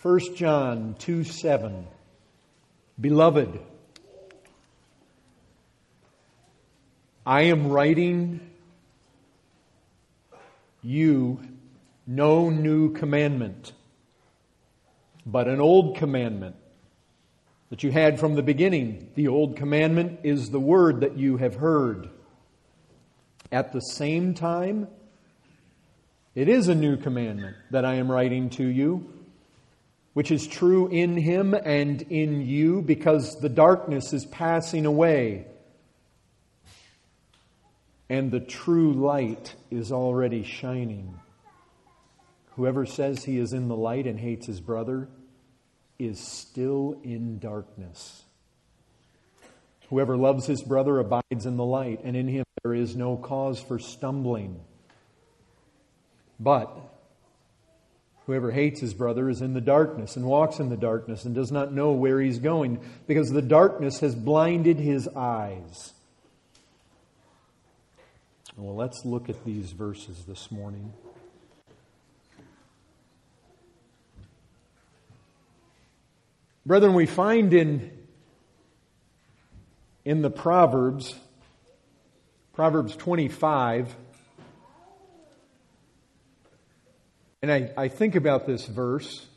1 John 2:7. Beloved, I am writing you no new commandment, but an old commandment that you had from the beginning. The old commandment is the word that you have heard. At the same time, it is a new commandment that I am writing to you, which is true in Him and in you, because the darkness is passing away and the true light is already shining. Whoever says he is in the light and hates his brother is still in darkness. Whoever loves his brother abides in the light, and in him there is no cause for stumbling. But whoever hates his brother is in the darkness and walks in the darkness and does not know where he's going, because the darkness has blinded his eyes. Well, let's look at these verses this morning. Brethren, we find in the Proverbs 25, and I think about this verse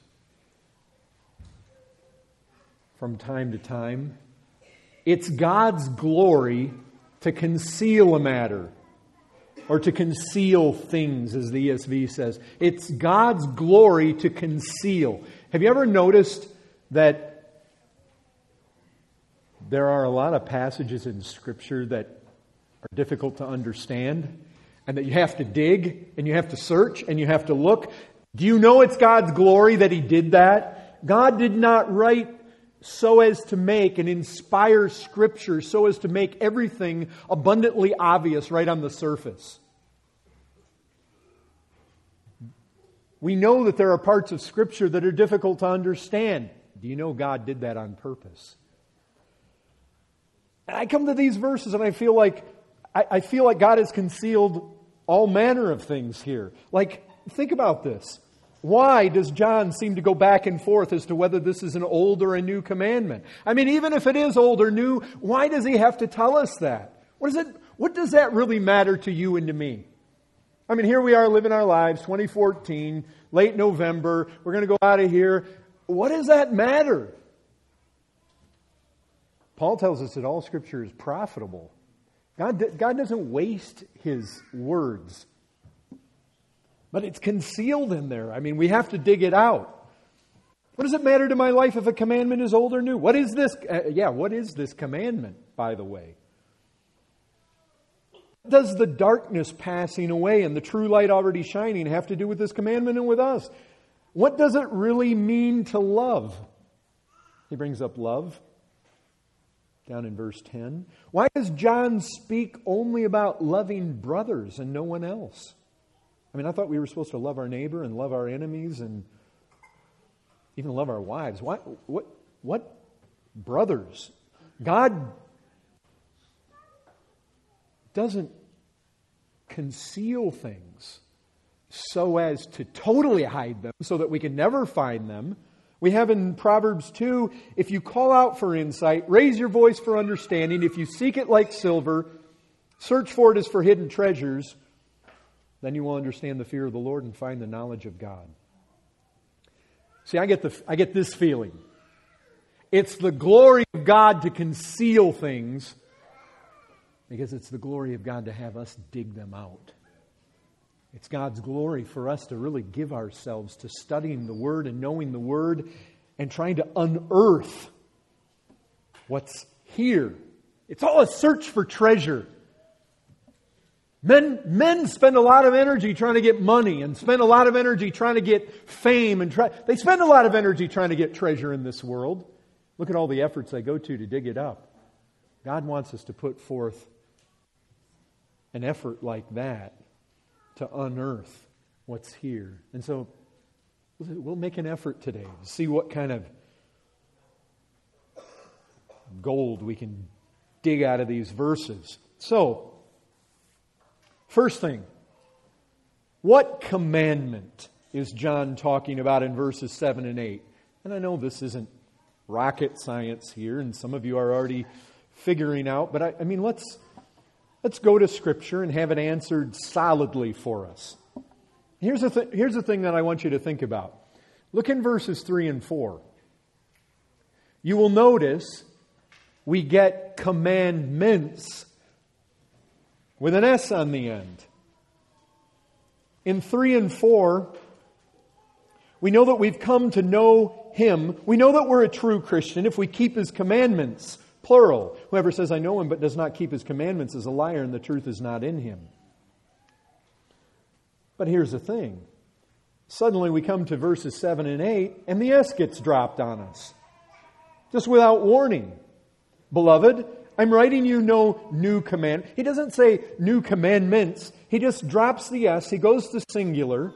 from time to time. It's God's glory to conceal a matter, or to conceal things, as the ESV says. It's God's glory to conceal. Have you ever noticed that there are a lot of passages in Scripture that are difficult to understand, and that you have to dig, and you have to search, and you have to look? Do you know it's God's glory that He did that? God did not write so as to make and inspire Scripture so as to make everything abundantly obvious right on the surface. We know that there are parts of Scripture that are difficult to understand. Do you know God did that on purpose? And I come to these verses and I feel like God has concealed all manner of things here. Like, think about this. Why does John seem to go back and forth as to whether this is an old or a new commandment? I mean, even if it is old or new, why does he have to tell us that? What does that really matter to you and to me? I mean, here we are living our lives, 2014, late November. We're going to go out of here. What does that matter? Paul tells us that all Scripture is profitable. God doesn't waste His words. But it's concealed in there. I mean, we have to dig it out. What does it matter to my life if a commandment is old or new? What is this? What is this commandment, by the way? What does the darkness passing away and the true light already shining have to do with this commandment and with us? What does it really mean to love? He brings up love down in verse 10. Why does John speak only about loving brothers and no one else? I mean, I thought we were supposed to love our neighbor and love our enemies and even love our wives. What brothers? God doesn't conceal things so as to totally hide them so that we can never find them. We have in Proverbs 2, if you call out for insight, raise your voice for understanding, if you seek it like silver, search for it as for hidden treasures, then you will understand the fear of the Lord and find the knowledge of God. See, I get this feeling. It's the glory of God to conceal things because it's the glory of God to have us dig them out. It's God's glory for us to really give ourselves to studying the Word and knowing the Word and trying to unearth what's here. It's all a search for treasure. Men spend a lot of energy trying to get money and spend a lot of energy trying to get fame and they spend a lot of energy trying to get treasure in this world. Look at all the efforts they go to dig it up. God wants us to put forth an effort like that to unearth what's here. And so we'll make an effort today to see what kind of gold we can dig out of these verses. So, first thing, what commandment is John talking about in verses 7 and 8? And I know this isn't rocket science here, and some of you are already figuring out, but I mean, let's go to Scripture and have it answered solidly for us. Here's the thing that I want you to think about. Look in verses 3 and 4. You will notice we get commandments with an S on the end. In 3 and 4, we know that we've come to know Him. We know that we're a true Christian if we keep His commandments, plural. Whoever says, I know Him but does not keep His commandments is a liar, and the truth is not in him. But here's the thing. Suddenly we come to verses 7 and 8, and the S gets dropped on us. Just without warning. Beloved, I'm writing you no new command. He doesn't say new commandments. He just drops the S. He goes to singular.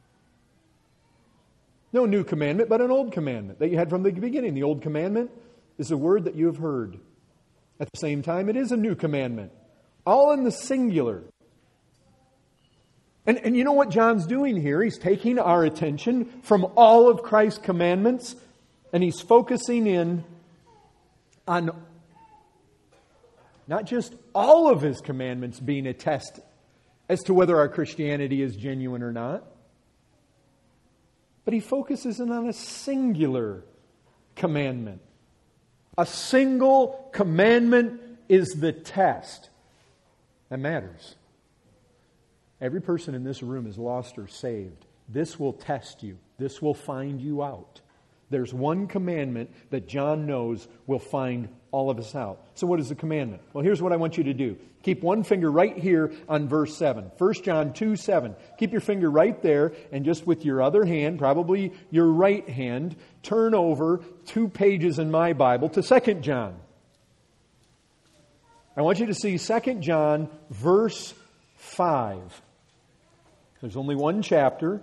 No new commandment, but an old commandment that you had from the beginning. The old commandment is a word that you have heard. At the same time, it is a new commandment. All in the singular. And you know what John's doing here? He's taking our attention from all of Christ's commandments, and he's focusing in on not just all of His commandments being a test as to whether our Christianity is genuine or not, but he focuses in on a singular commandment. A single commandment is the test that matters. Every person in this room is lost or saved. This will test you. This will find you out. There's one commandment that John knows will find all of us out. So what is the commandment? Well, here's what I want you to do. Keep one finger right here on verse 7. 1 John 2:7. Keep your finger right there, and just with your other hand, probably your right hand, turn over 2 pages in my Bible to 2 John. I want you to see 2 John verse 5. There's only one chapter.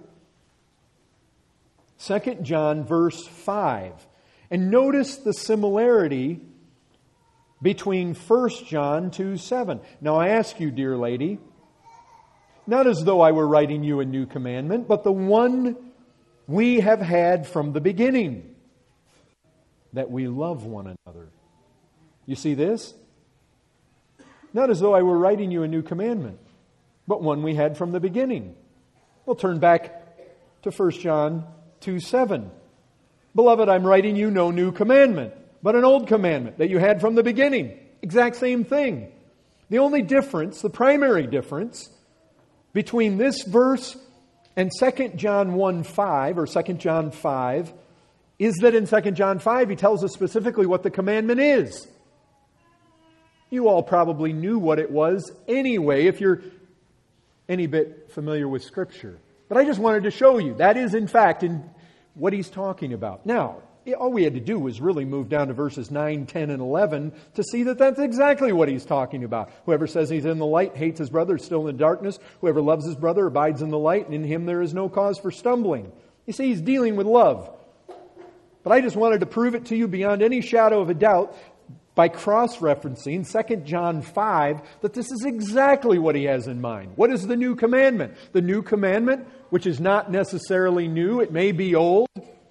2 John verse 5. And notice the similarity between 1 John 2:7. Now I ask you, dear lady, not as though I were writing you a new commandment, but the one we have had from the beginning, that we love one another. You see this? Not as though I were writing you a new commandment, but one we had from the beginning. We'll turn back to 1 John 2:7. Beloved, I'm writing you no new commandment, but an old commandment that you had from the beginning. Exact same thing. The only difference, the primary difference, between this verse and 2 John 1:5 or 2 John 5 is that in 2 John 5 he tells us specifically what the commandment is. You all probably knew what it was anyway if you're any bit familiar with Scripture. But I just wanted to show you that is in fact in what he's talking about. Now, all we had to do was really move down to verses 9, 10, and 11 to see that that's exactly what he's talking about. Whoever says he's in the light hates his brother is still in the darkness. Whoever loves his brother abides in the light, and in him there is no cause for stumbling. You see, he's dealing with love. But I just wanted to prove it to you beyond any shadow of a doubt by cross-referencing 2 John 5 that this is exactly what he has in mind. What is the new commandment? The new commandment, which is not necessarily new, it may be old,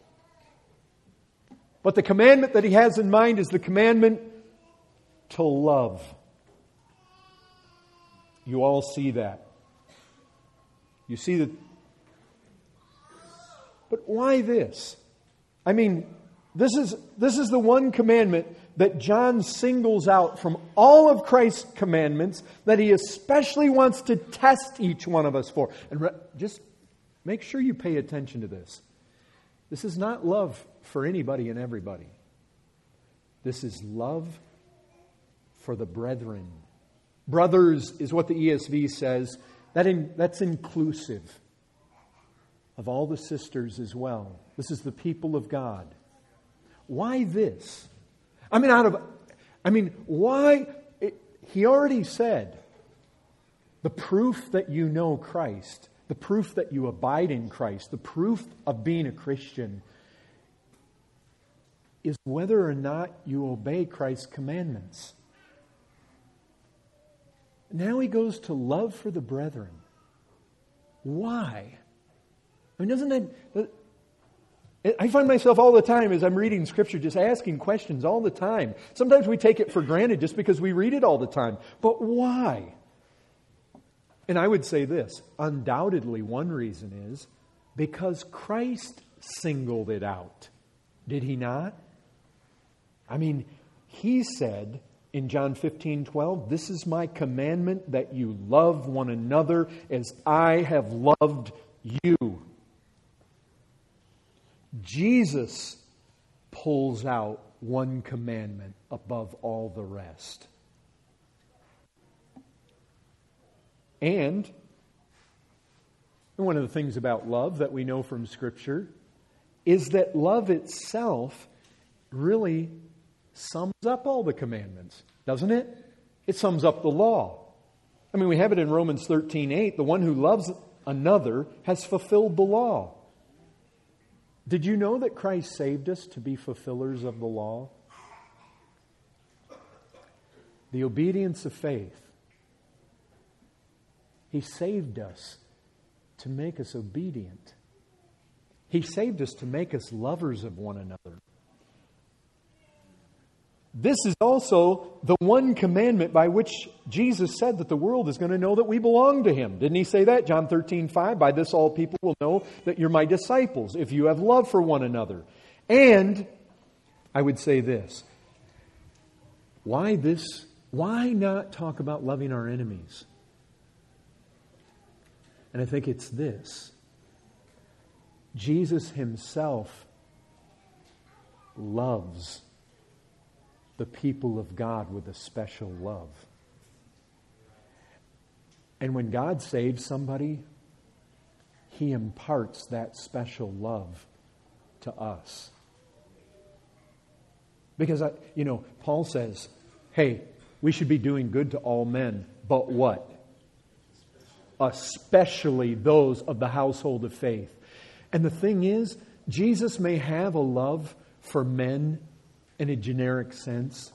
but the commandment that he has in mind is the commandment to love. You all see that. You see that. But why this? I mean, this is the one commandment that John singles out from all of Christ's commandments that he especially wants to test each one of us for. And just make sure you pay attention to this. This is not love for anybody and everybody. This is love for the brethren. Brothers is what the ESV says. That's inclusive of all the sisters as well. This is the people of God. Why this? Why? He already said, the proof that you know Christ, the proof that you abide in Christ, the proof of being a Christian is whether or not you obey Christ's commandments. Now he goes to love for the brethren. Why? I mean, I find myself all the time as I'm reading Scripture just asking questions all the time. Sometimes we take it for granted just because we read it all the time. But why? And I would say this, undoubtedly one reason is because Christ singled it out. Did He not? I mean, He said in John 15:12, "This is my commandment, that you love one another as I have loved you." Jesus pulls out one commandment above all the rest. And one of the things about love that we know from Scripture is that love itself really sums up all the commandments, doesn't it? It sums up the law. I mean, we have it in Romans 13:8. The one who loves another has fulfilled the law. Did you know that Christ saved us to be fulfillers of the law? The obedience of faith. He saved us to make us obedient. He saved us to make us lovers of one another. This is also the one commandment by which Jesus said that the world is going to know that we belong to Him. Didn't He say that? John 13:5, "By this all people will know that you're my disciples, if you have love for one another." And I would say this. Why not talk about loving our enemies? And I think it's this. Jesus Himself loves the people of God with a special love. And when God saves somebody, He imparts that special love to us. Because, Paul says, hey, we should be doing good to all men, but what? Especially those of the household of faith. And the thing is, Jesus may have a love for men in a generic sense,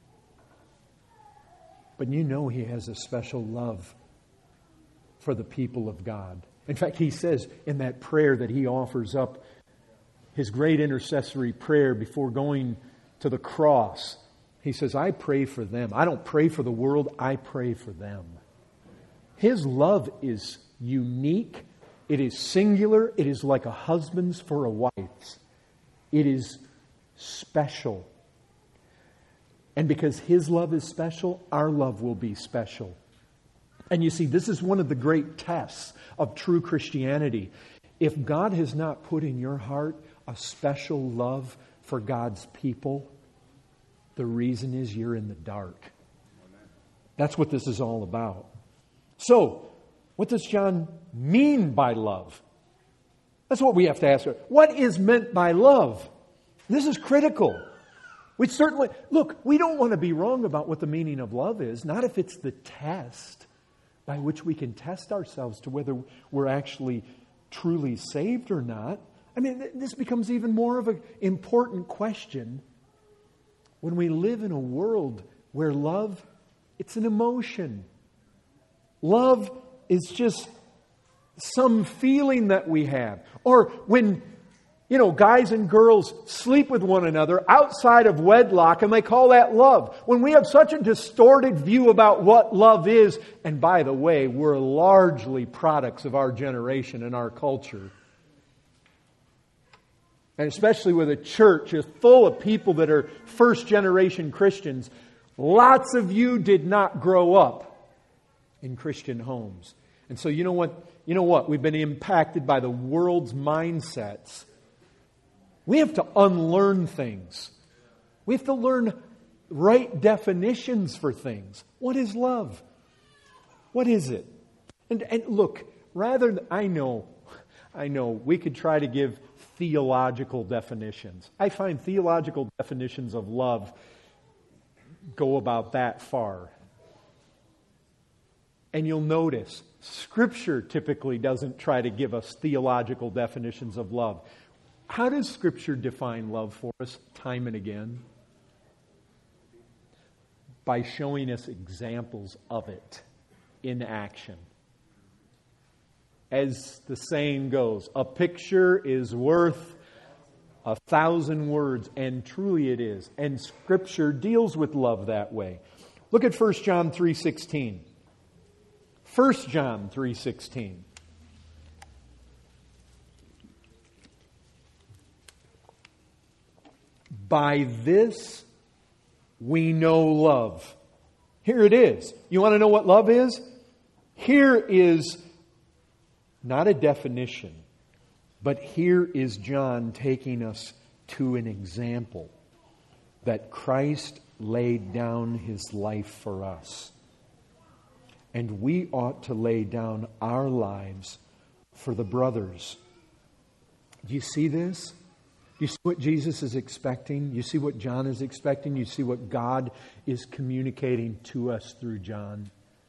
but He has a special love for the people of God. In fact, He says in that prayer that He offers up, His great intercessory prayer before going to the cross, He says, I pray for them. I don't pray for the world, I pray for them. His love is unique. It is singular. It is like a husband's for a wife's. It is special. And because His love is special, our love will be special. And you see, this is one of the great tests of true Christianity. If God has not put in your heart a special love for God's people, the reason is you're in the dark. That's what this is all about. So, what does John mean by love? That's what we have to ask. What is meant by love? This is critical. We don't want to be wrong about what the meaning of love is, not if it's the test by which we can test ourselves to whether we're actually truly saved or not. I mean, this becomes even more of an important question when we live in a world where love, it's an emotion. Love is just some feeling that we have. Or when, guys and girls sleep with one another outside of wedlock, and they call that love. When we have such a distorted view about what love is, and by the way, we're largely products of our generation and our culture. And especially with a church is full of people that are first generation Christians. Lots of you did not grow up in Christian homes. And so you know what? We've been impacted by the world's mindsets. We have to unlearn things. We have to learn right definitions for things. What is love? What is it? And look, I know we could try to give theological definitions. I find theological definitions of love go about that far. And you'll notice, Scripture typically doesn't try to give us theological definitions of love. How does Scripture define love for us time and again? By showing us examples of it in action. As the saying goes, a picture is worth 1,000 words, and truly it is. And Scripture deals with love that way. Look at 1 John 3:16. 1 John 3:16. By this we know love. Here it is. You want to know what love is? Here is not a definition, but here is John taking us to an example that Christ laid down His life for us. And we ought to lay down our lives for the brothers. Do you see this? You see what Jesus is expecting? You see what John is expecting? You see what God is communicating to us through John?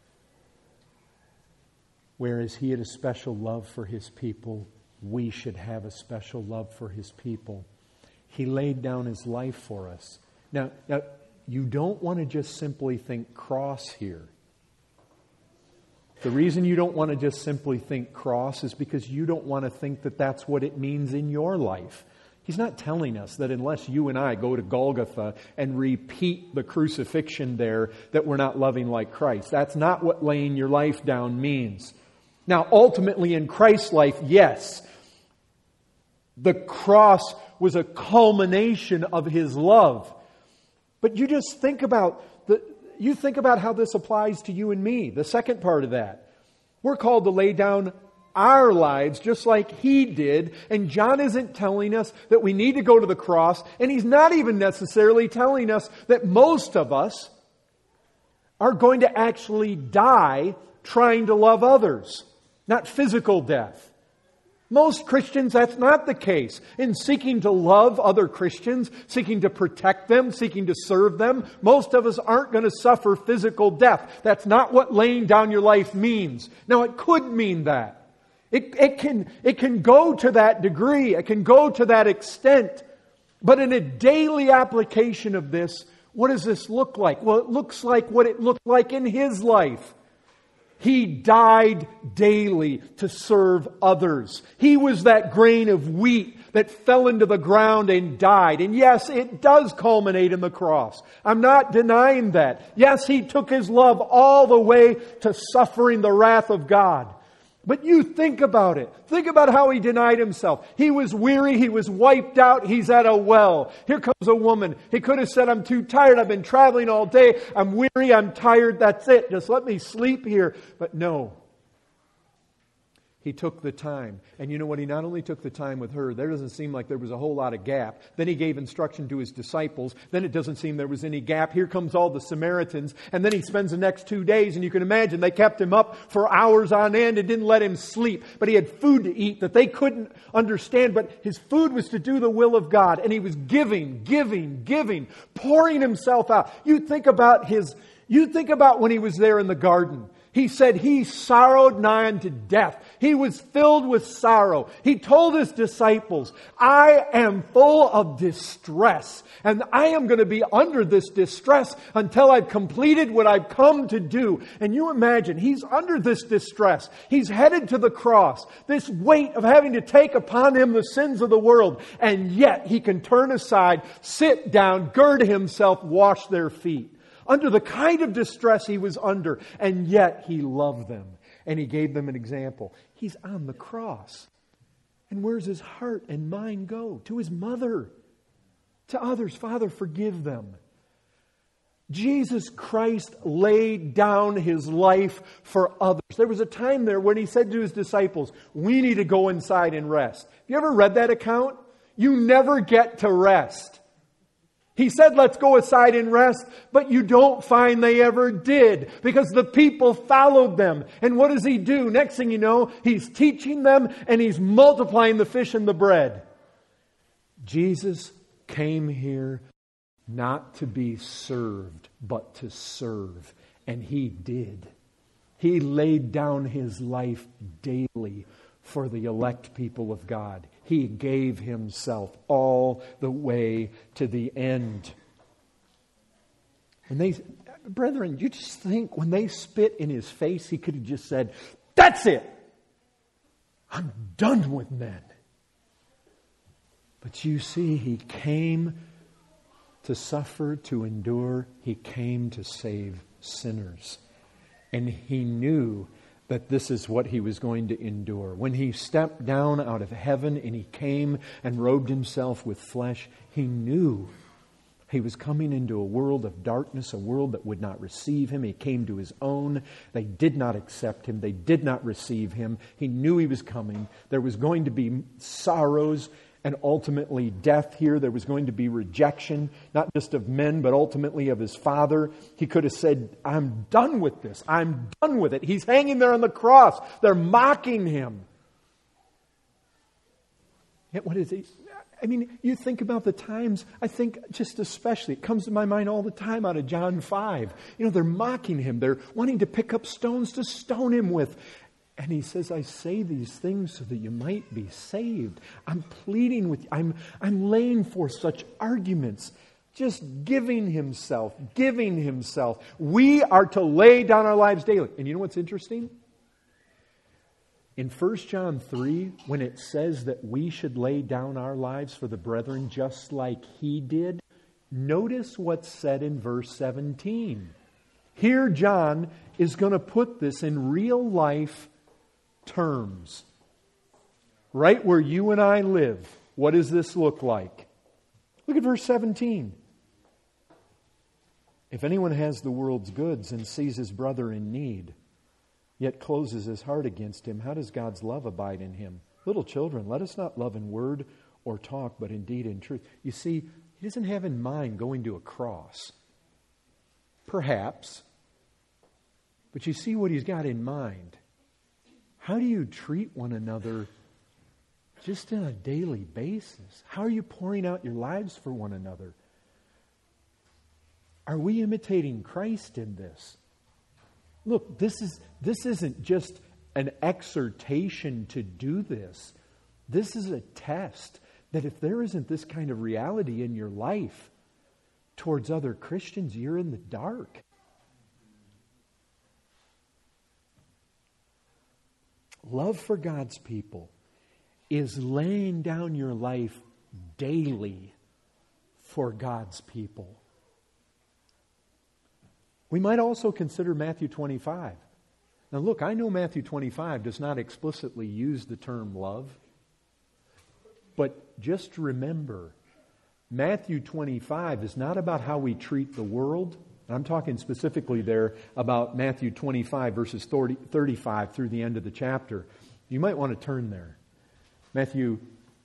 Whereas He had a special love for His people, we should have a special love for His people. He laid down His life for us. Now, you don't want to just simply think cross here. The reason you don't want to just simply think cross is because you don't want to think that that's what it means in your life. He's not telling us that unless you and I go to Golgotha and repeat the crucifixion there, that we're not loving like Christ. That's not what laying your life down means. Now, ultimately in Christ's life, yes, the cross was a culmination of His love. But you just think about how this applies to you and me. The second part of that. We're called to lay down our lives just like He did. And John isn't telling us that we need to go to the cross. And he's not even necessarily telling us that most of us are going to actually die trying to love others. Not physical death. Most Christians, that's not the case. In seeking to love other Christians, seeking to protect them, seeking to serve them, most of us aren't going to suffer physical death. That's not what laying down your life means. Now, it could mean that. It can go to that degree. It can go to that extent. But in a daily application of this, what does this look like? Well, it looks like what it looked like in His life. He died daily to serve others. He was that grain of wheat that fell into the ground and died. And yes, it does culminate in the cross. I'm not denying that. Yes, He took His love all the way to suffering the wrath of God. But you think about it. Think about how He denied Himself. He was weary. He was wiped out. He's at a well. Here comes a woman. He could have said, I'm too tired. I've been traveling all day. I'm weary. I'm tired. That's it. Just let me sleep here. But no. He took the time. And you know what? He not only took the time with her, there doesn't seem like there was a whole lot of gap. Then He gave instruction to His disciples. Then it doesn't seem there was any gap. Here comes all the Samaritans. And then He spends the next 2 days. And you can imagine they kept Him up for hours on end and didn't let Him sleep. But He had food to eat that they couldn't understand. But His food was to do the will of God. And He was giving, pouring Himself out. You think about when He was there in the garden. He said He sorrowed nigh unto death. He was filled with sorrow. He told His disciples, I am full of distress. And I am going to be under this distress until I've completed what I've come to do. And you imagine, He's under this distress. He's headed to the cross. This weight of having to take upon Him the sins of the world. And yet He can turn aside, sit down, gird Himself, wash their feet. Under the kind of distress He was under, and yet He loved them. And He gave them an example. He's on the cross. And where's His heart and mind go? To His mother. To others. Father, forgive them. Jesus Christ laid down His life for others. There was a time there when He said to His disciples, we need to go inside and rest. Have you ever read that account? You never get to rest. He said, let's go aside and rest, but you don't find they ever did because the people followed them. And what does He do? Next thing you know, He's teaching them and He's multiplying the fish and the bread. Jesus came here not to be served, but to serve. And He did. He laid down His life daily for the elect people of God. He gave Himself all the way to the end. Brethren, you just think when they spit in His face, He could have just said, that's it. I'm done with men. But you see, He came to suffer, to endure. He came to save sinners. And He knew that this is what He was going to endure. When He stepped down out of heaven and He came and robed Himself with flesh, He knew He was coming into a world of darkness, a world that would not receive Him. He came to His own. They did not accept Him. They did not receive Him. He knew He was coming. There was going to be sorrows and ultimately death here. There was going to be rejection, not just of men, but ultimately of His Father. He could have said, I'm done with this. I'm done with it. He's hanging there on the cross. They're mocking Him. Yet what is He? I mean, you think about the times, I think just especially, it comes to my mind all the time out of John 5. They're mocking Him. They're wanting to pick up stones to stone Him with. And He says, I say these things so that you might be saved. I'm pleading with you. I'm laying forth such arguments. Just giving Himself. We are to lay down our lives daily. And you know what's interesting? In 1 John 3, when it says that we should lay down our lives for the brethren just like He did, notice what's said in verse 17. Here John is going to put this in real life terms. Right where you and I live, what does this look like? Look at verse 17. If anyone has the world's goods and sees his brother in need, yet closes his heart against him, how does God's love abide in him? Little children, let us not love in word or talk, but in deed and truth. You see, He doesn't have in mind going to a cross. Perhaps. But you see what He's got in mind. How do you treat one another just on a daily basis? How are you pouring out your lives for one another? Are we imitating Christ in this? Look, this isn't just an exhortation to do this. This is a test that if there isn't this kind of reality in your life towards other Christians, you're in the dark. Love for God's people is laying down your life daily for God's people. We might also consider Matthew 25. Now look, I know Matthew 25 does not explicitly use the term love. But just remember, Matthew 25 is not about how we treat the world. I'm talking specifically there about Matthew 25 verses 35 through the end of the chapter. You might want to turn there. Matthew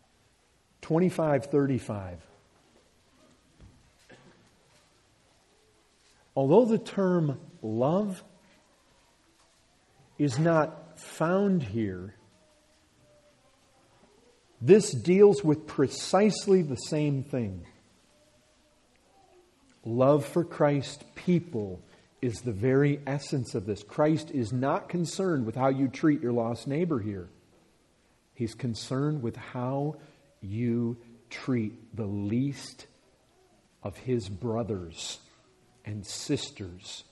25:35. Although the term love is not found here, this deals with precisely the same thing. Love for Christ's people is the very essence of this. Christ is not concerned with how you treat your lost neighbor here. He's concerned with how you treat the least of His brothers and sisters.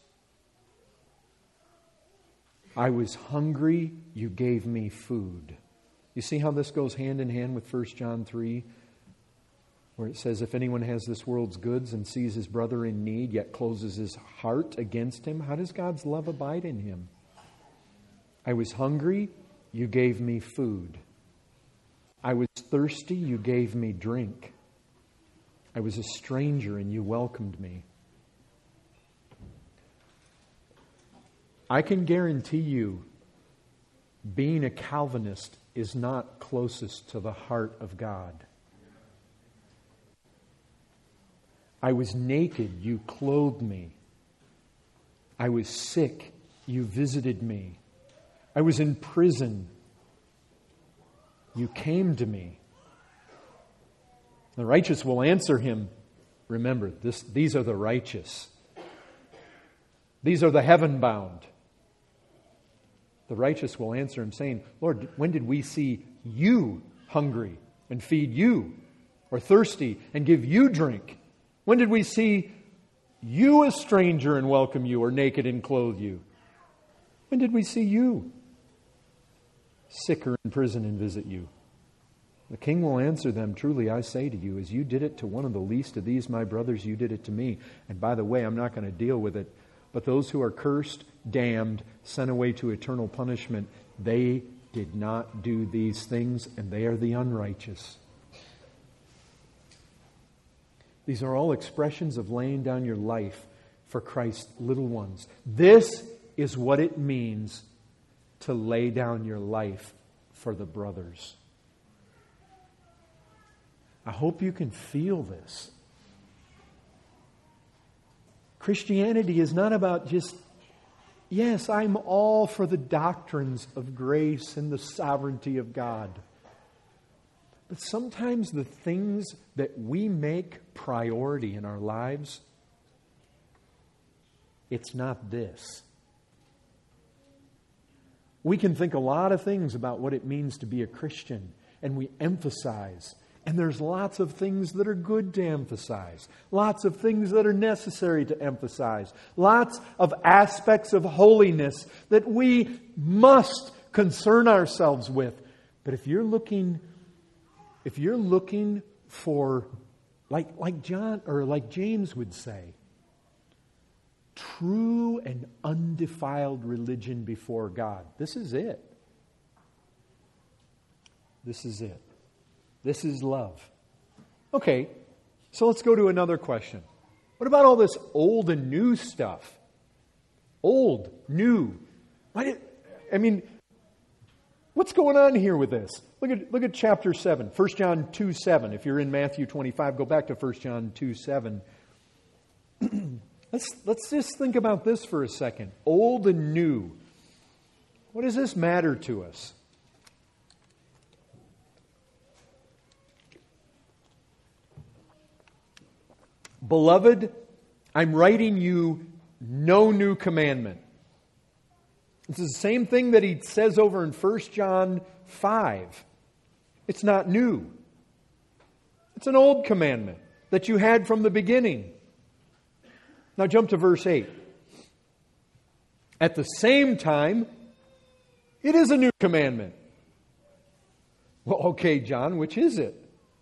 I was hungry, you gave me food. You see how this goes hand in hand with 1 John 3? Where it says, if anyone has this world's goods and sees his brother in need, yet closes his heart against him, how does God's love abide in him? I was hungry, you gave me food. I was thirsty, you gave me drink. I was a stranger and you welcomed me. I can guarantee you, being a Calvinist is not closest to the heart of God. I was naked, you clothed me. I was sick, you visited me. I was in prison, you came to me. The righteous will answer him. Remember, these are the righteous. These are the heaven-bound. The righteous will answer him saying, Lord, when did we see you hungry and feed you? Or thirsty and give you drink? When did we see you a stranger and welcome you, or naked and clothe you? When did we see you sick or in prison and visit you? The king will answer them, "Truly I say to you, as you did it to one of the least of these my brothers, you did it to me. And by the way, I'm not going to deal with it, but those who are cursed, damned, sent away to eternal punishment, they did not do these things, and they are the unrighteous." These are all expressions of laying down your life for Christ's little ones. This is what it means to lay down your life for the brothers. I hope you can feel this. Christianity is not about just, yes, I'm all for the doctrines of grace and the sovereignty of God. But sometimes the things that we make priority in our lives, it's not this. We can think a lot of things about what it means to be a Christian, and we emphasize. And there's lots of things that are good to emphasize. Lots of things that are necessary to emphasize. Lots of aspects of holiness that we must concern ourselves with. But if you're looking for, like John or like James would say, true and undefiled religion before God, this is it. This is it. This is love. Okay, so let's go to another question. What about all this old and new stuff? Old, new. What's going on here with this? Look at chapter 7, 1 John 2:7. If you're in Matthew 25, go back to 1 John 2:7. Let's just think about this for a second. Old and new. What does this matter to us? Beloved, I'm writing you no new commandment. This is the same thing that he says over in 1 John 5. It's not new. It's an old commandment that you had from the beginning. Now jump to verse 8. At the same time, it is a new commandment. Well, okay, John, which is it?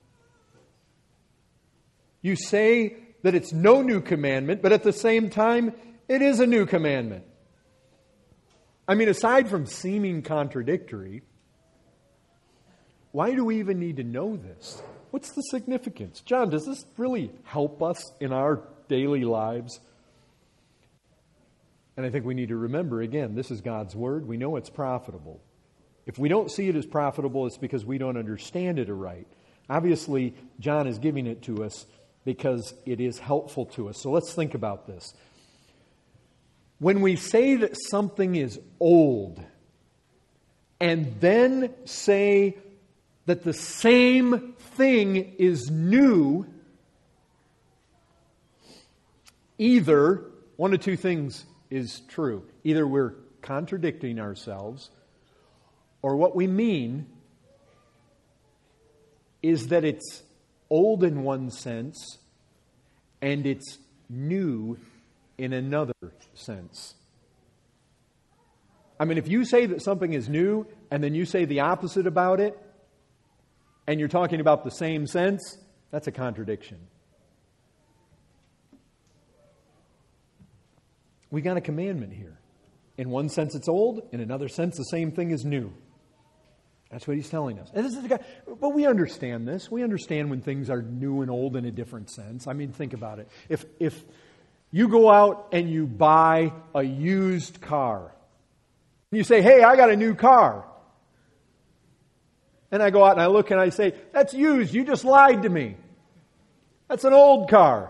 You say that it's no new commandment, but at the same time, it is a new commandment. I mean, aside from seeming contradictory, why do we even need to know this? What's the significance? John, does this really help us in our daily lives? And I think we need to remember, again, this is God's Word. We know it's profitable. If we don't see it as profitable, it's because we don't understand it aright. Obviously, John is giving it to us because it is helpful to us. So let's think about this. When we say that something is old, and then say that the same thing is new, either one of two things is true. Either we're contradicting ourselves, or what we mean is that it's old in one sense and it's new in another sense. I mean, if you say that something is new and then you say the opposite about it, and you're talking about the same sense, that's a contradiction. We got a commandment here. In one sense it's old, in another sense the same thing is new. That's what he's telling us. And this is the guy, but we understand this. We understand when things are new and old in a different sense. I mean, think about it. If you go out and you buy a used car, you say, hey, I got a new car. And I go out and I look and I say, that's used. You just lied to me. That's an old car.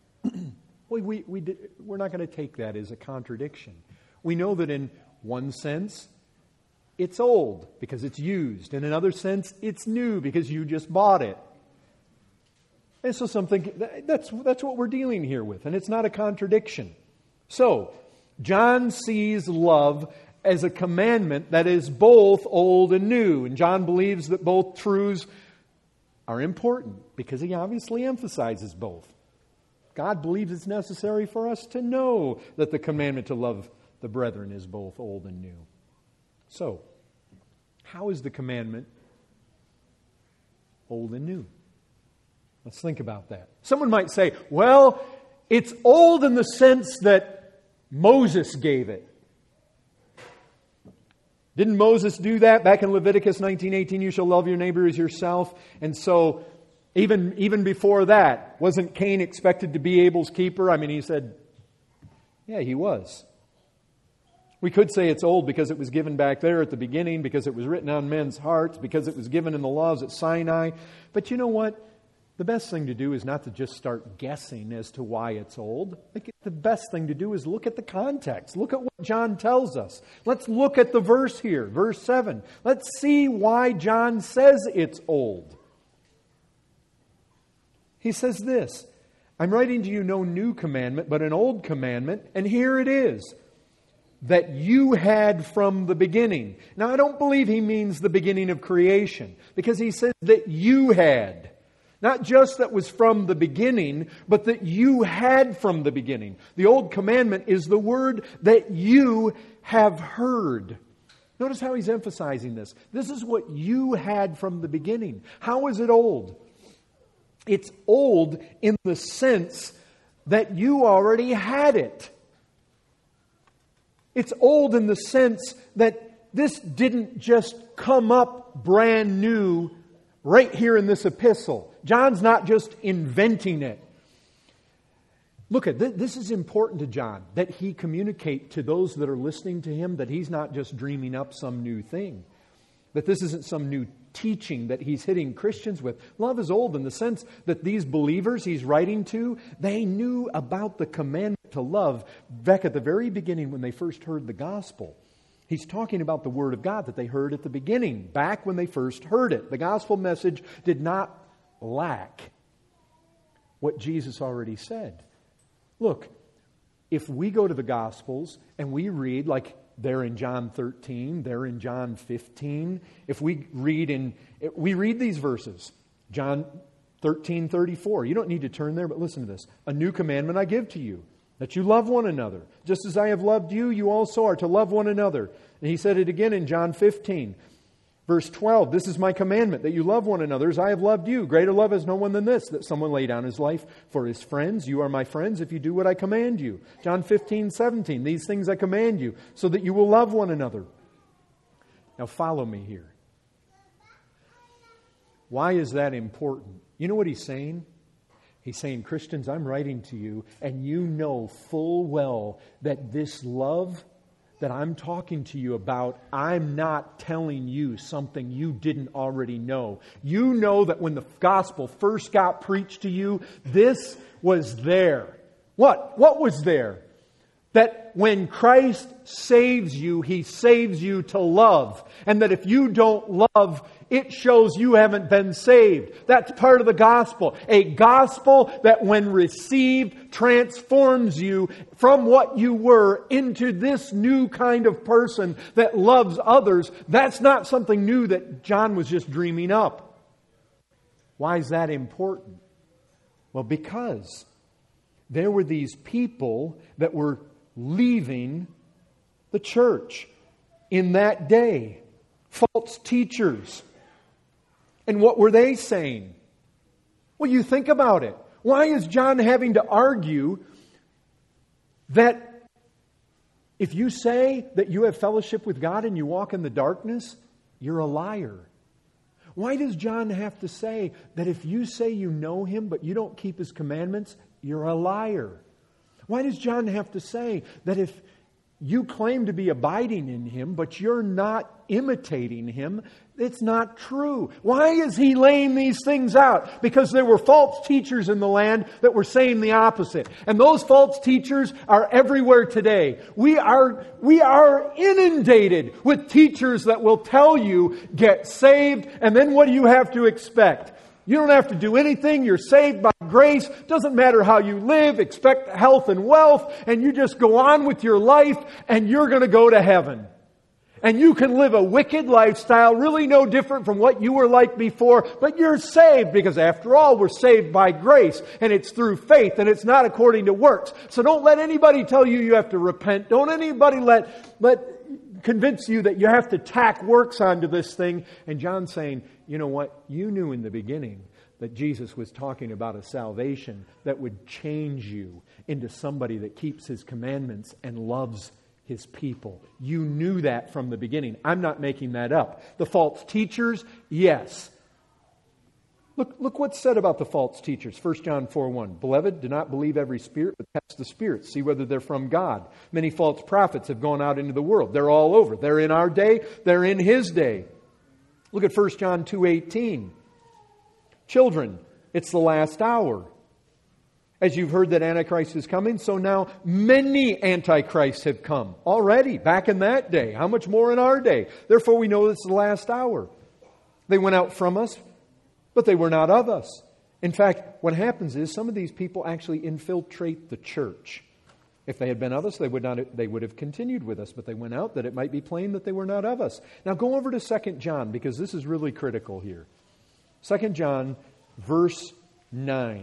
We're not going to take that as a contradiction. We know that in one sense, it's old because it's used. In another sense, it's new because you just bought it. And so that's what we're dealing here with. And it's not a contradiction. So, John sees love as a commandment that is both old and new. And John believes that both truths are important because he obviously emphasizes both. God believes it's necessary for us to know that the commandment to love the brethren is both old and new. So, how is the commandment Old and new. Let's think about that. Someone might say, well, it's old in the sense that Moses gave it. Didn't Moses do that back in Leviticus 19:18? You shall love your neighbor as yourself. And so even before that, wasn't Cain expected to be Abel's keeper? I mean, he said, yeah, he was. We could say it's old because it was given back there at the beginning, because it was written on men's hearts, because it was given in the laws at Sinai. But you know what? The best thing to do is not to just start guessing as to why it's old. The best thing to do is look at the context. Look at what John tells us. Let's look at the verse here, verse 7. Let's see why John says it's old. He says this, I'm writing to you no new commandment, but an old commandment, and here it is, that you had from the beginning. Now, I don't believe he means the beginning of creation, because he says that you had. Not just that was from the beginning, but that you had from the beginning. The old commandment is the word that you have heard. Notice how he's emphasizing this. This is what you had from the beginning. How is it old? It's old in the sense that you already had it. It's old in the sense that this didn't just come up brand new right here in this epistle. John's not just inventing it. Look at this is important to John, that he communicate to those that are listening to him that he's not just dreaming up some new thing. That this isn't some new teaching that he's hitting Christians with. Love is old in the sense that these believers he's writing to, they knew about the commandment to love back at the very beginning when they first heard the gospel. He's talking about the Word of God that they heard at the beginning, back when they first heard it. The gospel message did not lack what Jesus already said. Look, if we go to the Gospels and we read, like there in John 13, there in John 15, if we read these verses, John 13:34. You don't need to turn there, but listen to this. A new commandment I give to you, that you love one another. Just as I have loved you, you also are to love one another. And he said it again in John 15. Verse 12, this is my commandment, that you love one another as I have loved you. Greater love has no one than this, that someone lay down his life for his friends. You are my friends if you do what I command you. John 15:17, these things I command you, so that you will love one another. Now follow me here. Why is that important? You know what he's saying? He's saying, Christians, I'm writing to you, and you know full well that this love that I'm talking to you about, I'm not telling you something you didn't already know. You know that when the gospel first got preached to you, this was there. What? What was there? That when Christ saves you, He saves you to love. And that if you don't love, it shows you haven't been saved. That's part of the gospel. A gospel that when received transforms you from what you were into this new kind of person that loves others. That's not something new that John was just dreaming up. Why is that important? Well, because there were these people that were leaving the church in that day. False teachers. And what were they saying? Well, you think about it. Why is John having to argue that if you say that you have fellowship with God and you walk in the darkness, you're a liar? Why does John have to say that if you say you know Him but you don't keep His commandments, you're a liar? Why does John have to say that if you claim to be abiding in Him, but you're not imitating Him, it's not true? Why is he laying these things out? Because there were false teachers in the land that were saying the opposite. And those false teachers are everywhere today. We are inundated with teachers that will tell you, get saved, and then what do you have to expect? You don't have to do anything. You're saved by grace. Doesn't matter how you live. Expect health and wealth. And you just go on with your life and you're going to go to heaven. And you can live a wicked lifestyle, really no different from what you were like before, but you're saved because after all, we're saved by grace and it's through faith and it's not according to works. So don't let anybody tell you you have to repent. Don't anybody let convince you that you have to tack works onto this thing. And John's saying, you know what? You knew in the beginning that Jesus was talking about a salvation that would change you into somebody that keeps His commandments and loves His people. You knew that from the beginning. I'm not making that up. The false teachers, yes. Look what's said about the false teachers. 1 John 4:1. Beloved, do not believe every spirit, but test the spirits. See whether they're from God. Many false prophets have gone out into the world. They're all over. They're in our day. They're in His day. Look at 1 John 2:18. Children, it's the last hour. As you've heard that Antichrist is coming, so now many Antichrists have come already, back in that day. How much more in our day? Therefore we know it's the last hour. They went out from us, but they were not of us. In fact, what happens is some of these people actually infiltrate the church. If they had been of us, they would have continued with us, but they went out that it might be plain that they were not of us. Now go over to 2 John, because this is really critical here. 2 John, verse 9.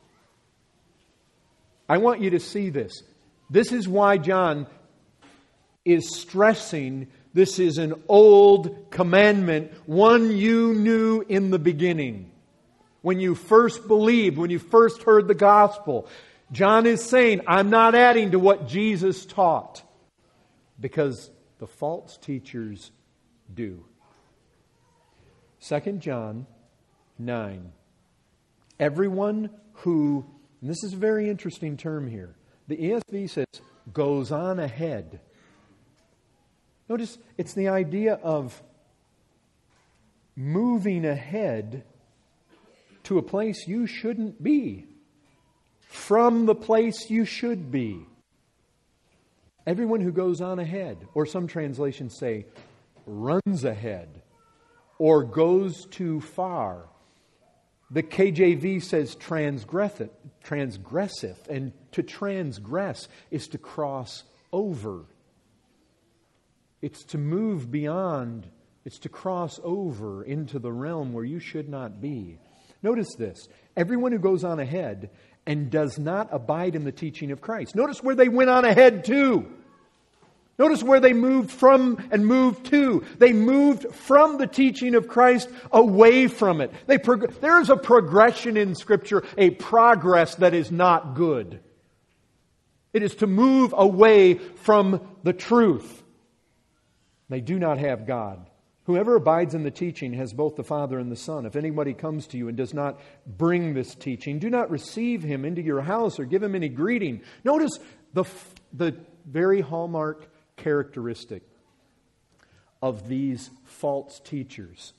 I want you to see this. This is why John is stressing this is an old commandment, one you knew in the beginning. When you first believed, when you first heard the gospel, John is saying, I'm not adding to what Jesus taught. Because the false teachers do. 2 John 9. Everyone who, and this is a very interesting term here. The ESV says, goes on ahead. Notice, it's the idea of moving ahead to a place you shouldn't be. From the place you should be. Everyone who goes on ahead, or some translations say, runs ahead, or goes too far. The KJV says transgresseth, and to transgress is to cross over. It's to move beyond, it's to cross over into the realm where you should not be. Notice this, everyone who goes on ahead and does not abide in the teaching of Christ. Notice where they went on ahead to. Notice where they moved from and moved to. They moved from the teaching of Christ away from it. There is a progression in Scripture, a progress that is not good. It is to move away from the truth. They do not have God. Whoever abides in the teaching has both the Father and the Son. If anybody comes to you and does not bring this teaching, do not receive him into your house or give him any greeting. Notice the very hallmark characteristic of these false teachers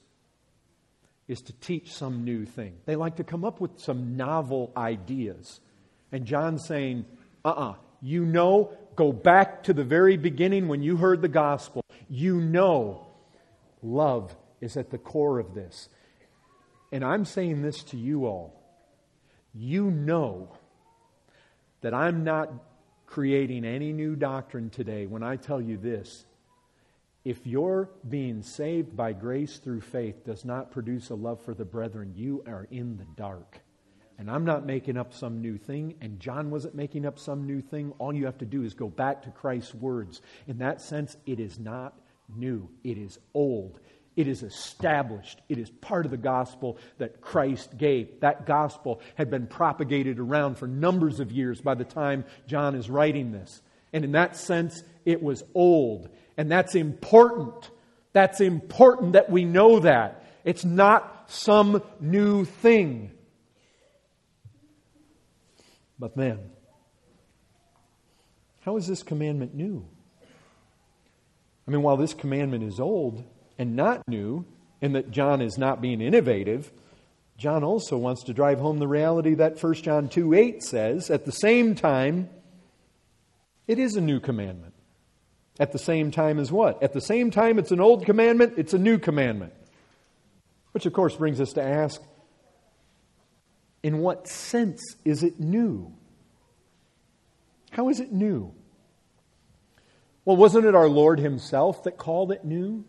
is to teach some new thing. They like to come up with some novel ideas. And John's saying, you know, go back to the very beginning when you heard the gospel. You know love is at the core of this. And I'm saying this to you all. You know that I'm not creating any new doctrine today when I tell you this. If your being saved by grace through faith does not produce a love for the brethren, you are in the dark. And I'm not making up some new thing, and John wasn't making up some new thing. All you have to do is go back to Christ's words. In that sense, it is not new. It is old. It is established. It is part of the gospel that Christ gave. That gospel had been propagated around for numbers of years by the time John is writing this. And in that sense, it was old. And that's important. That's important that we know that. It's not some new thing. But then, how is this commandment new? I mean, while this commandment is old and not new, and that John is not being innovative, John also wants to drive home the reality that 1 John 2:8 says, at the same time, it is a new commandment. At the same time as what? At the same time it's an old commandment, it's a new commandment. Which of course brings us to ask, in what sense is it new? How is it new? Well, wasn't it our Lord Himself that called it new?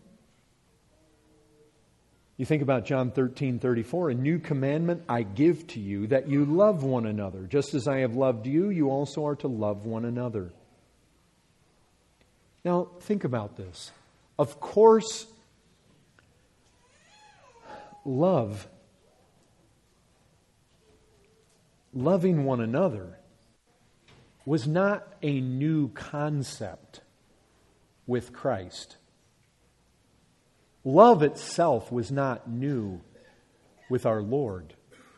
You think about John 13:34, a new commandment I give to you, that you love one another. Just as I have loved you, you also are to love one another. Now, think about this. Of course, love. Loving one another was not a new concept with Christ. Love itself was not new with our Lord.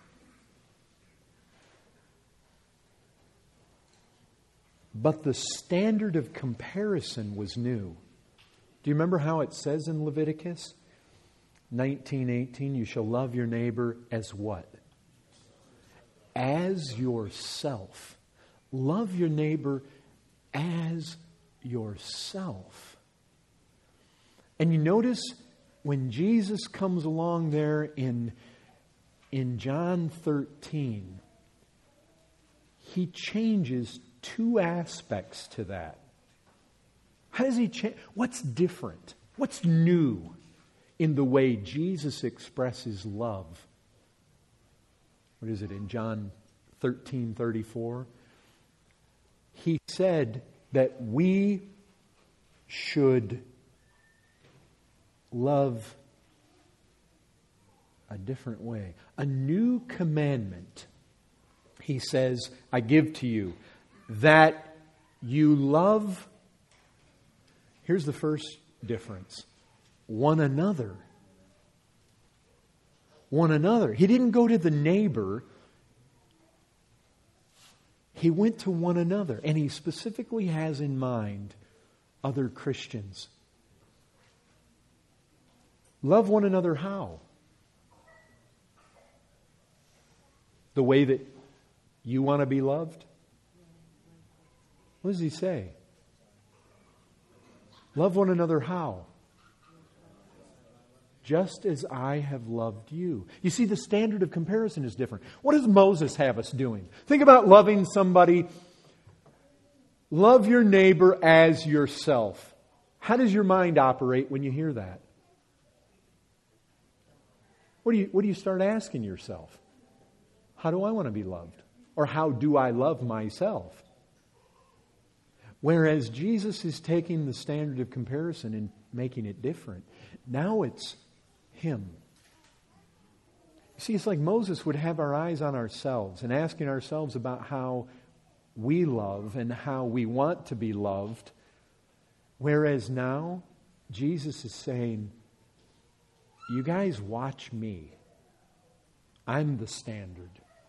But the standard of comparison was new. Do you remember how it says in Leviticus 19:18, you shall love your neighbor as what? As yourself. Love your neighbor as yourself. And you notice when Jesus comes along there in John 13, he changes two aspects to that. How does he change? What's different? What's new in the way Jesus expresses love? What is it in John 13:34? He said that we should love a different way. A new commandment, he says, I give to you, that you love, here's the first difference, one another. One another. He didn't go to the neighbor. He went to one another. And he specifically has in mind other Christians. Love one another how? The way that you want to be loved? What does he say? Love one another how? Just as I have loved you. You see, the standard of comparison is different. What does Moses have us doing? Think about loving somebody. Love your neighbor as yourself. How does your mind operate when you hear that? What do you start asking yourself? How do I want to be loved? Or how do I love myself? Whereas Jesus is taking the standard of comparison and making it different. Now it's Him. You see, it's like Moses would have our eyes on ourselves and asking ourselves about how we love and how we want to be loved. Whereas now, Jesus is saying, you guys watch me. I'm the standard.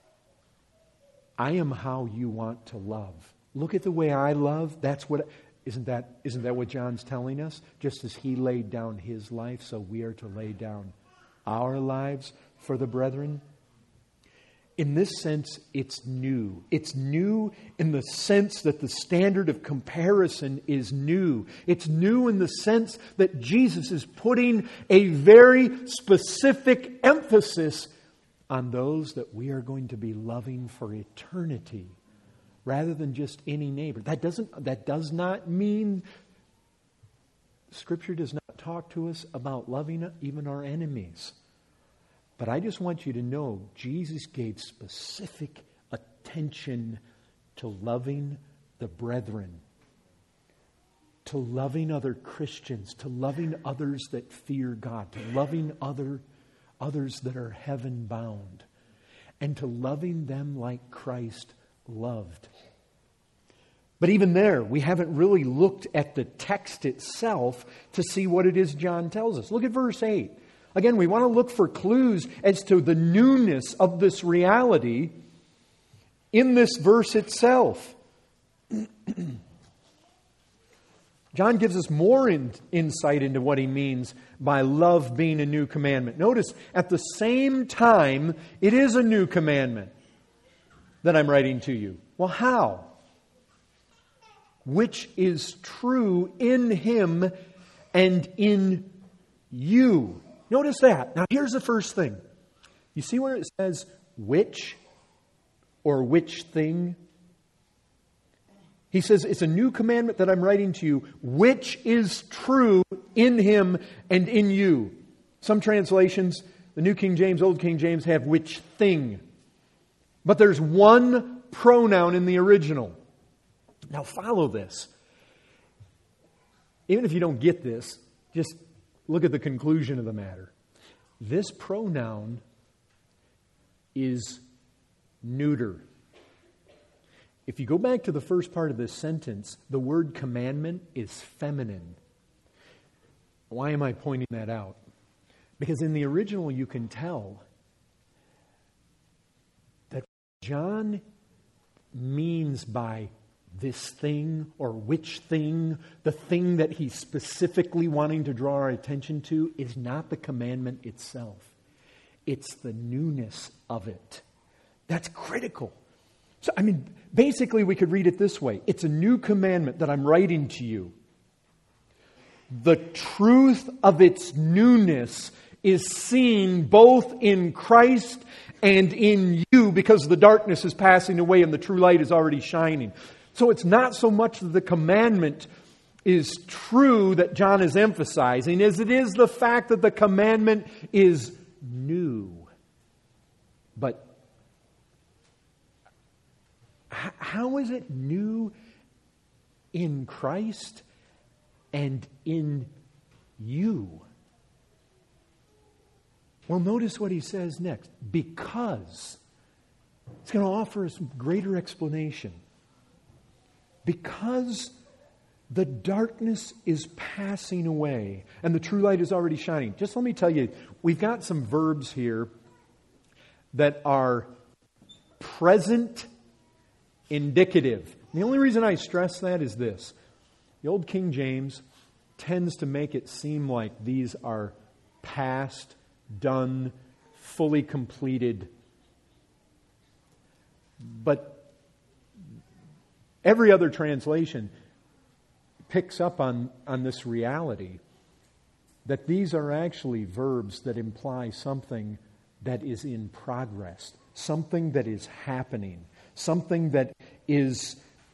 I am how you want to love. Look at the way I love. Isn't that what John's telling us? Just as he laid down his life, so we are to lay down our lives for the brethren. In this sense, it's new. It's new in the sense that the standard of comparison is new. It's new in the sense that Jesus is putting a very specific emphasis on those that we are going to be loving for eternity, rather than just any neighbor. That does not mean, Scripture does not talk to us about loving even our enemies. But I just want you to know, Jesus gave specific attention to loving the brethren, to loving other Christians, to loving others that fear God, to loving others that are heaven bound, and to loving them like Christ loved. But even there, we haven't really looked at the text itself to see what it is John tells us. Look at verse 8. Again, we want to look for clues as to the newness of this reality in this verse itself. John gives us more insight into what he means by love being a new commandment. Notice, at the same time, it is a new commandment that I'm writing to you. Well, how? Which is true in Him and in you. Notice that. Now, here's the first thing. You see where it says which or which thing? He says, it's a new commandment that I'm writing to you, which is true in Him and in you. Some translations, the New King James, Old King James, have which thing. But there's one pronoun in the original. Now follow this. Even if you don't get this, just look at the conclusion of the matter. this pronoun is neuter. If you go back to the first part of this sentence, the word commandment is feminine. Why am I pointing that out? Because in the original you can tell that John means by this thing or which thing, the thing that he's specifically wanting to draw our attention to is not the commandment itself. It's the newness of it. That's critical. So, basically we could read it this way. It's a new commandment that I'm writing to you. The truth of its newness is seen both in Christ and in you because the darkness is passing away and the true light is already shining. So it's not so much that the commandment is true that John is emphasizing as it is the fact that the commandment is new. But how is it new in Christ and in you? Well, notice what he says next. Because. It's going to offer us greater explanation. Because the darkness is passing away and the true light is already shining. Just let me tell you, we've got some verbs here that are present indicative. The only reason I stress that is this. The old King James tends to make it seem like these are past, done, fully completed. But every other translation picks up on this reality that these are actually verbs that imply something that is in progress, something that is happening, something that is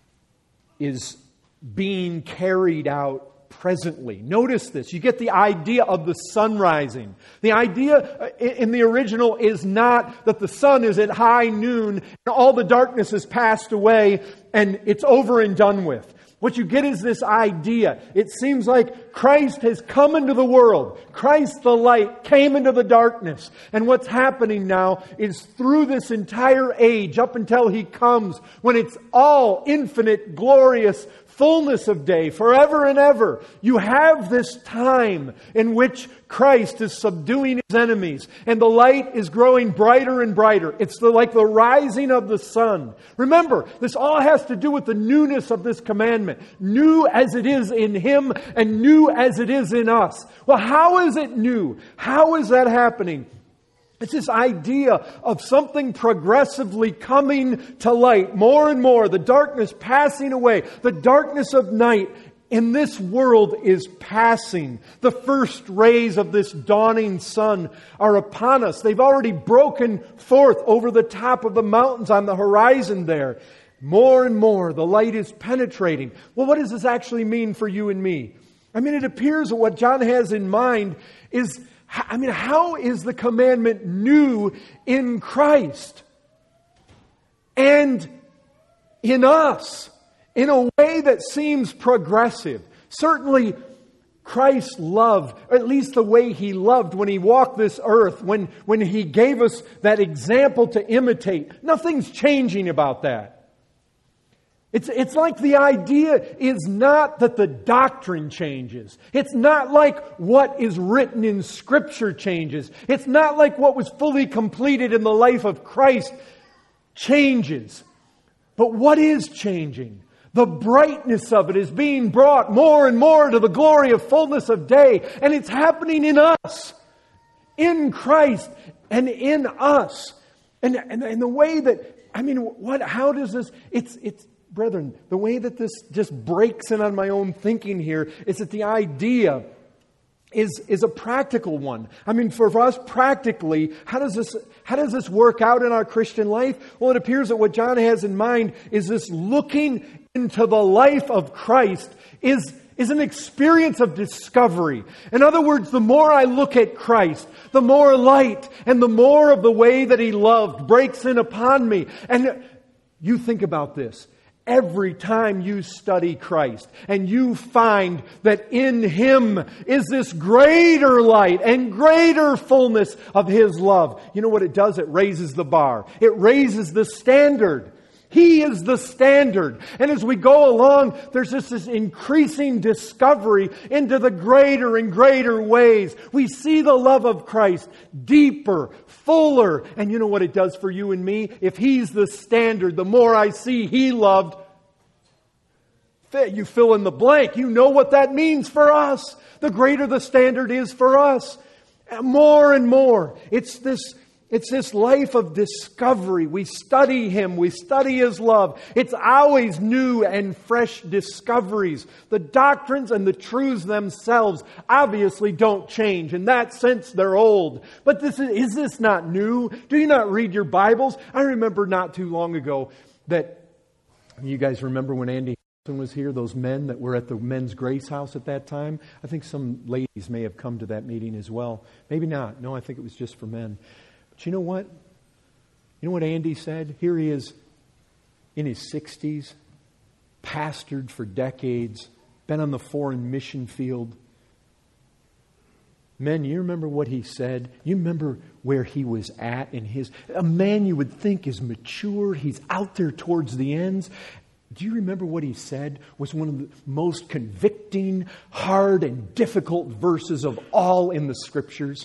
being carried out presently. Notice this. You get the idea of the sun rising. The idea in the original is not that the sun is at high noon and all the darkness has passed away and it's over and done with. What you get is this idea. It seems like Christ has come into the world. Christ the light came into the darkness. And what's happening now is through this entire age up until He comes, when it's all infinite, glorious fullness of day, forever and ever, you have this time in which Christ is subduing His enemies and the light is growing brighter and brighter. It's like the rising of the sun. Remember, this all has to do with the newness of this commandment. New as it is in Him and new as it is in us. Well, how is it new? How is that happening? It's this idea of something progressively coming to light, more and more, the darkness passing away, the darkness of night in this world is passing. The first rays of this dawning sun are upon us. They've already broken forth over the top of the mountains on the horizon there. More and more, the light is penetrating. Well, what does this actually mean for you and me? It appears that what John has in mind is, how is the commandment new in Christ and in us in a way that seems progressive? Certainly, Christ's love, or at least the way He loved when He walked this earth, when He gave us that example to imitate, nothing's changing about that. It's like the idea is not that the doctrine changes. It's not like what is written in Scripture changes. It's not like what was fully completed in the life of Christ changes. But what is changing? The brightness of it is being brought more and more to the glory of fullness of day. And it's happening in us. In Christ and in us. And the way that, how does this, brethren, the way that this just breaks in on my own thinking here is that the idea is a practical one. For us practically, how does this work out in our Christian life? Well, it appears that what John has in mind is this looking into the life of Christ is an experience of discovery. In other words, the more I look at Christ, the more light and the more of the way that He loved breaks in upon me. And you think about this. Every time you study Christ and you find that in Him is this greater light and greater fullness of His love, you know what it does? It raises the bar. It raises the standard. He is the standard. And as we go along, there's just this increasing discovery into the greater and greater ways. We see the love of Christ deeper, fuller. And you know what it does for you and me? If He's the standard, the more I see He loved, you fill in the blank. You know what that means for us. The greater the standard is for us. More and more. It's this life of discovery. We study Him. We study His love. It's always new and fresh discoveries. The doctrines and the truths themselves obviously don't change. In that sense, they're old. But is this not new? Do you not read your Bibles? I remember not too long ago that, you guys remember when Andy was here, those men that were at the Men's Grace House at that time? I think some ladies may have come to that meeting as well. Maybe not. No, I think it was just for men. But you know what? You know what Andy said? Here he is in his 60s, pastored for decades, been on the foreign mission field. Men, you remember what he said? You remember where he was at in his... A man you would think is mature. He's out there towards the ends. Do you remember what he said was one of the most convicting, hard, and difficult verses of all in the Scriptures?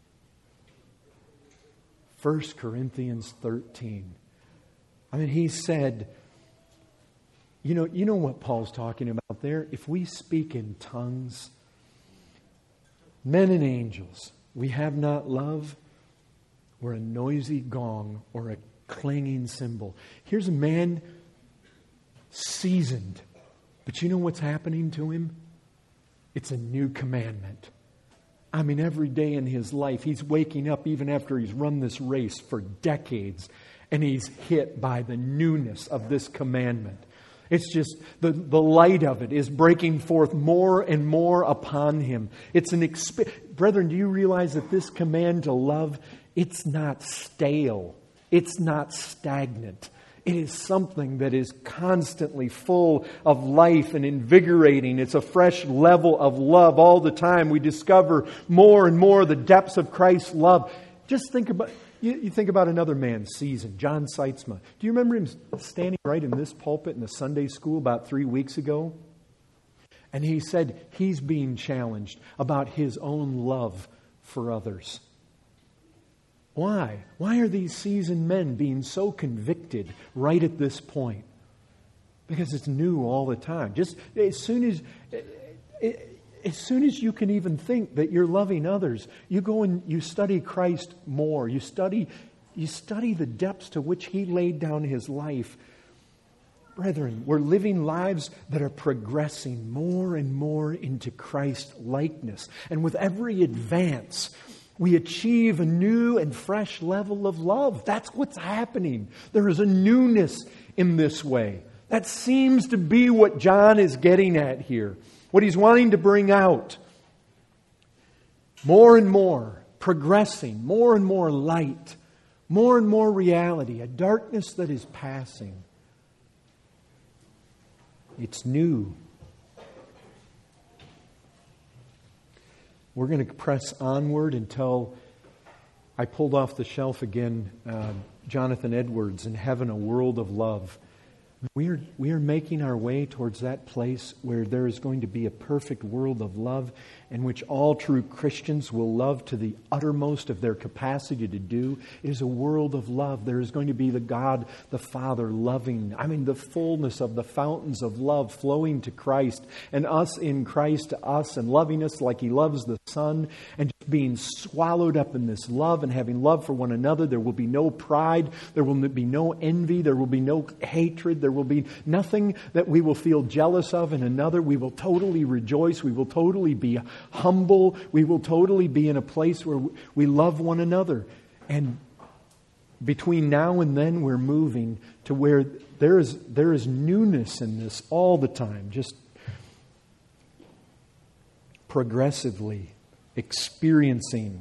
1 Corinthians 13. I mean, he said, you know what Paul's talking about there? If we speak in tongues, men and angels, we have not love, we're a noisy gong or a clanging cymbal. Here's a man seasoned, but you know what's happening to him? It's a new commandment. I mean, every day in his life, he's waking up even after he's run this race for decades, and he's hit by the newness of this commandment. It's just, the light of it is breaking forth more and more upon him. It's Brethren, do you realize that this command to love, it's not stale. It's not stagnant. It is something that is constantly full of life and invigorating. It's a fresh level of love all the time. We discover more and more the depths of Christ's love. Just think about, you think about another man, seasoned, John Seitzma. Do you remember him standing right in this pulpit in the Sunday school about 3 weeks ago? And he said he's being challenged about his own love for others. Why? Why are these seasoned men being so convicted right at this point? Because it's new all the time. Just as soon as you can even think that you're loving others, you go and you study Christ more. You study the depths to which He laid down His life. Brethren, we're living lives that are progressing more and more into Christ likeness. And with every advance, we achieve a new and fresh level of love. That's what's happening. There is a newness in this way. That seems to be what John is getting at here. What he's wanting to bring out. More and more progressing, more and more light, more and more reality, a darkness that is passing. It's new. We're going to press onward until I pulled off the shelf again, Jonathan Edwards, In Heaven, a World of Love. We are making our way towards that place where there is going to be a perfect world of love in which all true Christians will love to the uttermost of their capacity to do. It is a world of love. There is going to be the God, the Father, loving. The fullness of the fountains of love flowing to Christ and us in Christ to us and loving us like He loves the Son and just being swallowed up in this love and having love for one another. There will be no pride. There will be no envy. There will be no hatred. There will be nothing that we will feel jealous of in another. We will totally rejoice. We will totally be humble. We will totally be in a place where we love one another. And between now and then, we're moving to where there is newness in this all the time. Just progressively experiencing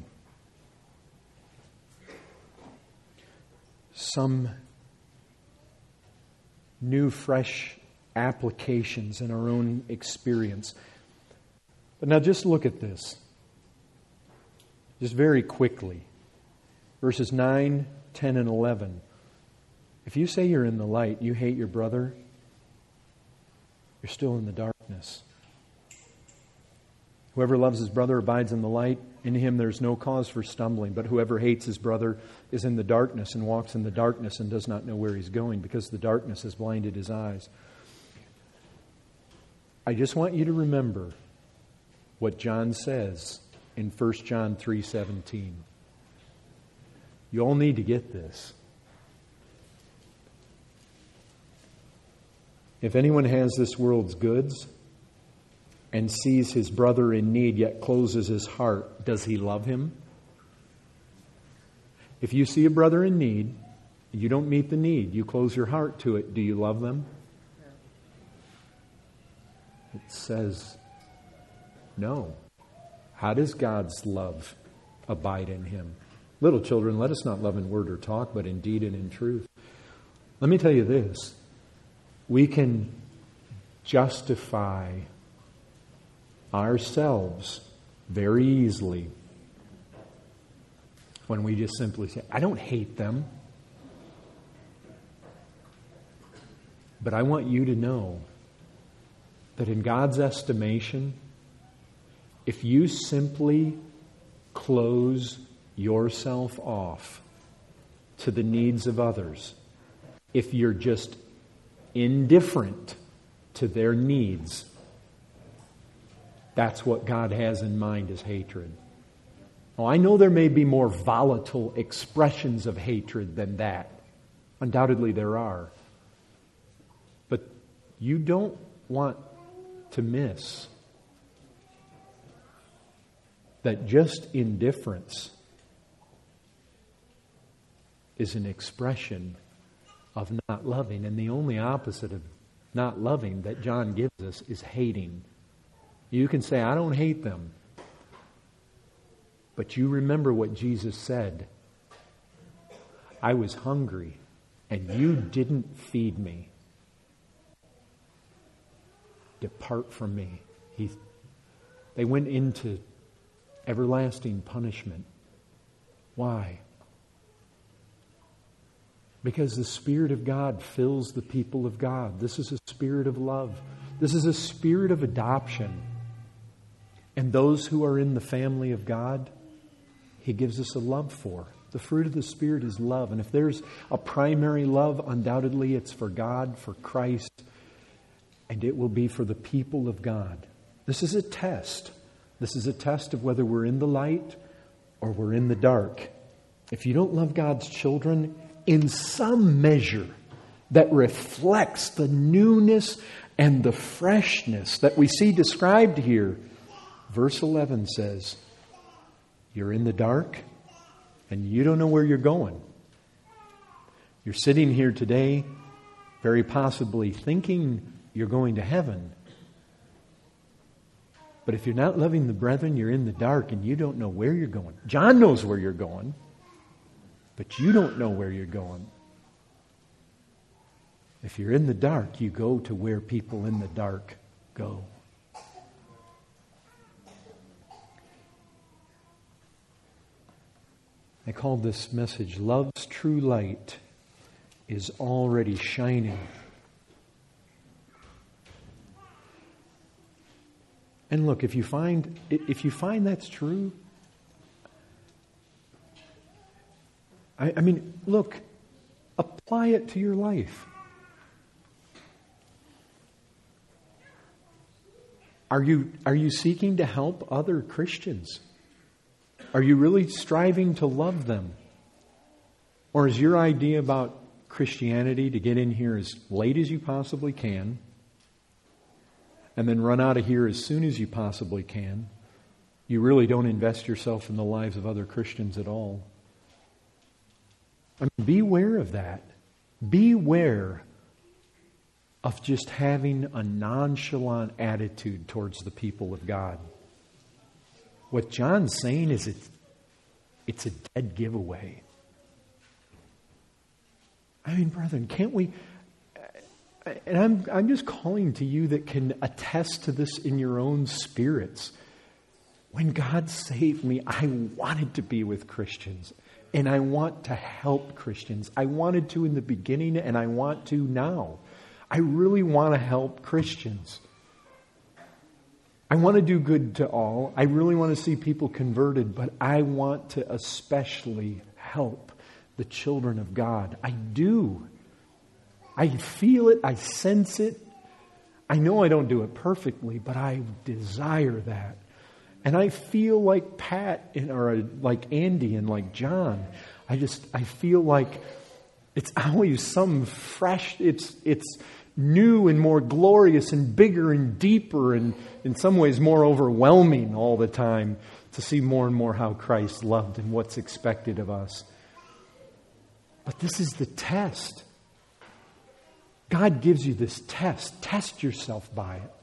some new, fresh applications in our own experience. But now just look at this. Just very quickly. Verses 9, 10, and 11. If you say you're in the light, you hate your brother, you're still in the darkness. Whoever loves his brother abides in the light. In him there's no cause for stumbling. But whoever hates his brother is in the darkness and walks in the darkness and does not know where he's going because the darkness has blinded his eyes. I just want you to remember what John says in 1 John 3:17. You all need to get this. If anyone has this world's goods and sees his brother in need yet closes his heart, does he love him? If you see a brother in need, you don't meet the need, you close your heart to it, do you love them? It says no. How does God's love abide in him? Little children, let us not love in word or talk, but in deed and in truth. Let me tell you this. We can justify ourselves very easily when we just simply say, I don't hate them. But I want you to know that in God's estimation, if you simply close yourself off to the needs of others, if you're just indifferent to their needs, that's what God has in mind as hatred. Oh, I know there may be more volatile expressions of hatred than that. Undoubtedly there are. But you don't want to miss that just indifference is an expression of not loving. And the only opposite of not loving that John gives us is hating. You can say, I don't hate them. But you remember what Jesus said. I was hungry and you didn't feed me. Depart from me. They went into everlasting punishment. Why? Because the Spirit of God fills the people of God. This is a spirit of love. This is a spirit of adoption. And those who are in the family of God, He gives us a love for. The fruit of the Spirit is love. And if there's a primary love, undoubtedly it's for God, for Christ, and it will be for the people of God. This is a test. This is a test of whether we're in the light or we're in the dark. If you don't love God's children in some measure that reflects the newness and the freshness that we see described here, verse 11 says, you're in the dark and you don't know where you're going. You're sitting here today, very possibly thinking you're going to heaven. But if you're not loving the brethren, you're in the dark and you don't know where you're going. John knows where you're going, but you don't know where you're going. If you're in the dark, you go to where people in the dark go. I called this message, Love's True Light is Already Shining. And look, if you find that's true, I mean, look, apply it to your life. Are you seeking to help other Christians? Are you really striving to love them? Or is your idea about Christianity to get in here as late as you possibly can and then run out of here as soon as you possibly can? You really don't invest yourself in the lives of other Christians at all. I mean, beware of that. Beware of just having a nonchalant attitude towards the people of God. What John's saying is it's a dead giveaway. I mean, brethren, can't we... And I'm just calling to you that can attest to this in your own spirits. When God saved me, I wanted to be with Christians. And I want to help Christians. I wanted to in the beginning, and I want to now. I really want to help Christians. I want to do good to all. I really want to see people converted, but I want to especially help the children of God. I do. I feel it. I sense it. I know I don't do it perfectly, but I desire that. And I feel like Pat or like Andy and like John. I feel like it's always some fresh, it's new and more glorious and bigger and deeper and in some ways more overwhelming all the time to see more and more how Christ loved and what's expected of us. But this is the test. God gives you this test. Test yourself by it.